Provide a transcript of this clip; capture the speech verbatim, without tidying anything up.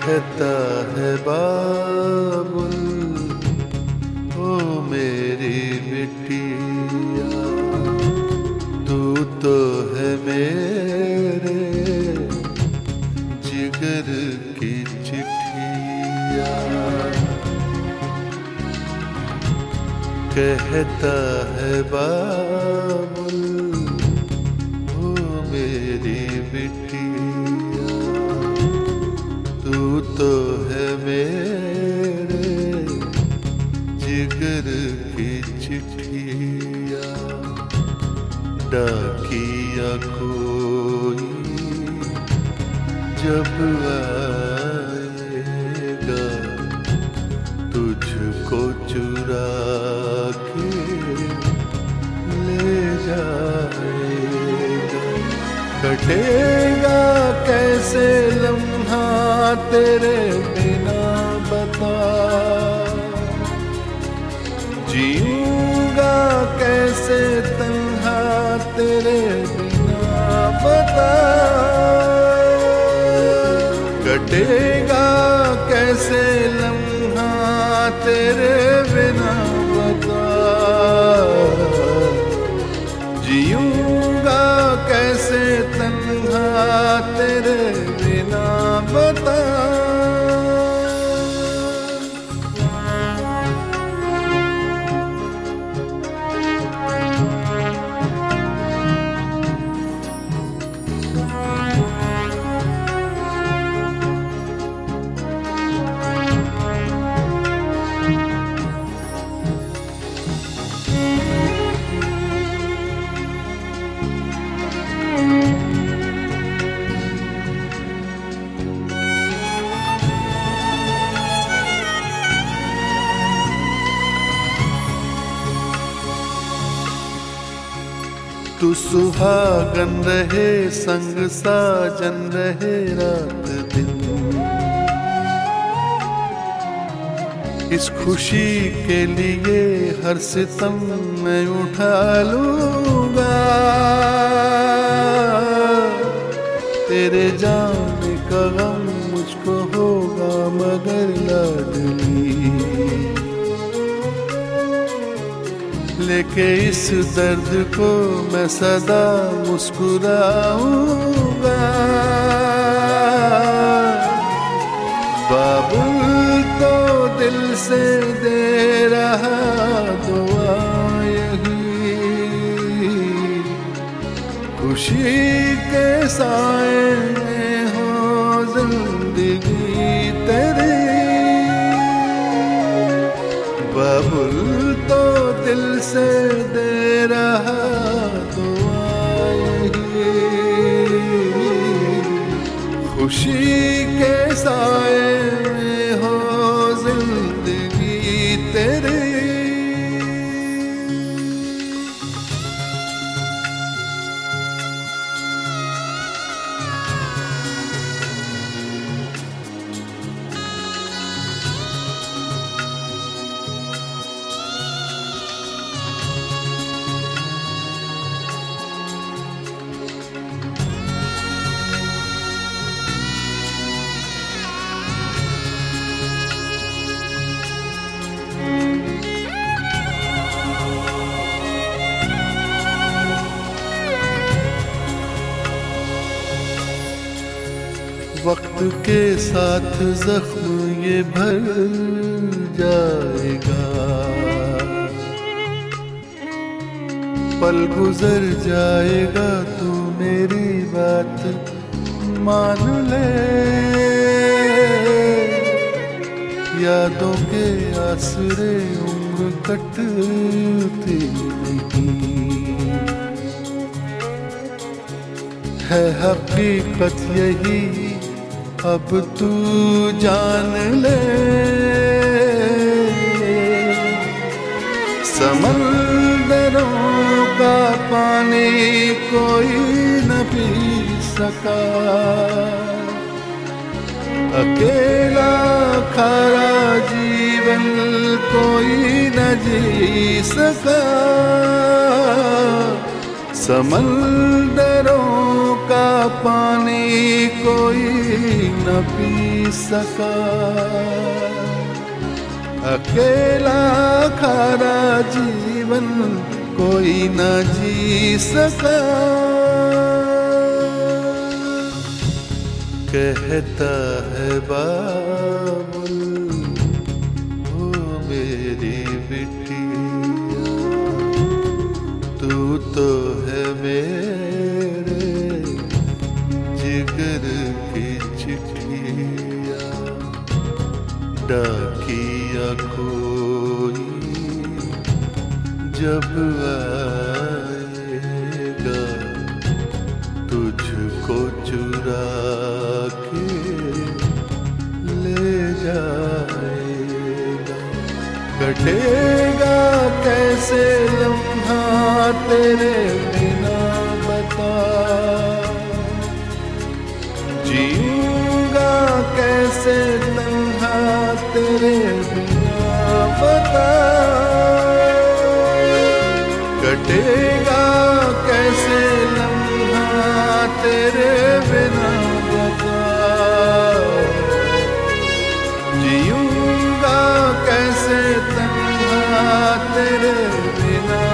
कहता है बाबुल ओ मेरी बिटिया, तू तो है मेरे जिगर की चिट्ठिया। कहता है बाबुल ओ मेरी बिटिया, तू तो है मेरे जिगर की चिट्ठिया। डाकिया कोई जब आएगा तुझको चुरा के ले जाएगा। कटेगा कैसे लम्हा तेरे बिना बता, जीऊंगा कैसे तन्हा तेरे बिना बता। कटेगा कैसे लम्हा तेरे बिना बता, जीऊंगा कैसे तन्हा तेरे बिना बता। तू सुहागन रहे संग साजन रहे रात दिन, इस खुशी के लिए हर सितम मैं उठा लूंगा। तेरे जाने का गम मुझको होगा मगर लाडली, लेके इस दर्द को मैं सदा मुस्कुराऊंगा। बाबुल तो दिल से दे रहा दुआ यही, खुशी के साए में हो जिंदगी तेरी। बाबुल तो दिल से दे रहा दुआ यही, खुशी के साए में हो जिंदगी तेरी। वक्त के साथ जख्म ये भर जाएगा, पल गुजर जाएगा तू मेरी बात मान ले। यादों के आसरे उम्र कटती नहीं, है हकीकत यही अब तू जान ले। समंदरों का पानी कोई न पी सका, अकेला खारा जीवन कोई न जी सका। समंदरों का पानी कोई न पी सका, अकेला खारा जीवन कोई न जी सका। कहता है बाबुल ओ मेरी बिटिया, तू तो है मेरे जिगर की चिट्ठिया, डाकिया कोई जब आएगा तुझको चुरा के ले जाएगा। कटेगा कैसे लम्हा तेरे बिना बता, जीऊंगा कैसे तन्हा तेरे बिना बता। कटेगा कैसे लम्हा तेरे बिना बता, जीऊंगा कैसे तन्हा तेरे बिना